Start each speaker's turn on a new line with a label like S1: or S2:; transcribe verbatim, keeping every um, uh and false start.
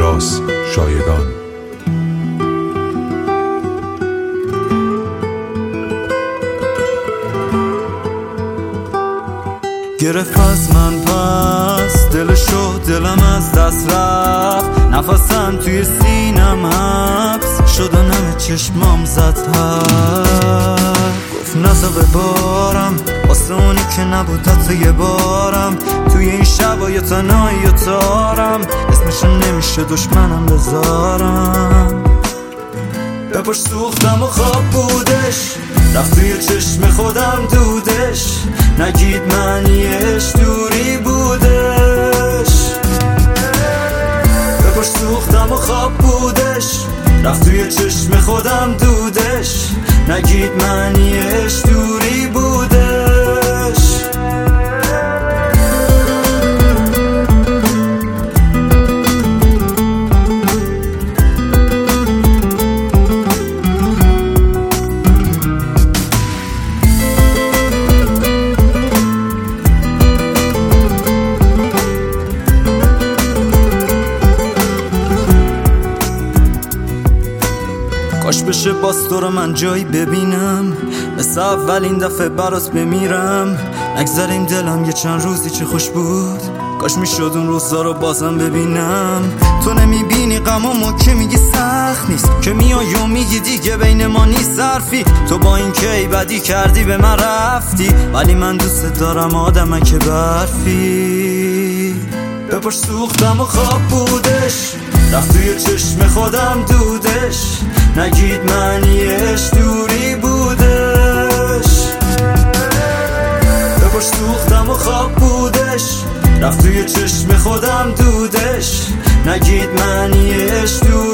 S1: الیاس شایگان.
S2: گرفت از من پس دلشو، دلم از دست رفت، نفسم توی سینم حبس شدن، همه چشمام زد گفت نزا ببارم واسه اونی که نبود حتی یه بارم، توی این شبای تنهایی و تارم، اسمشو نمیشه دشمنم بذارم. بپاش سوختم و خواب بودش، رفت توی چشم خودم دودش، نگید معنیش دوری بودش. بپاش سوختم و خواب بودش، رفت توی چشم خودم دودش، نگید معنیش دوری بودش. کاش بشه باز تو رو من جایی ببینم، مثل اولین دفعه برات بمیرم، نگذاریم دلم یه چند روزی چه خوش بود، کاش میشد اون روزا رو بازم ببینم. تو نمیبینی غمامو که میگی سخت نیست، که میای و میگی دیگه بین ما نیست حرفی، تو با این که ای بدی کردی به من رفتی، ولی من دوست دارم آدمه که برفی. بپاش سوختم و خواب بودش، رفت توی چشم خودم دودش، نگید معنیش دوری بودش. بپاش سوختم و خواب بودش، رفت توی چشم خودم دودش، نگید معنیش دوری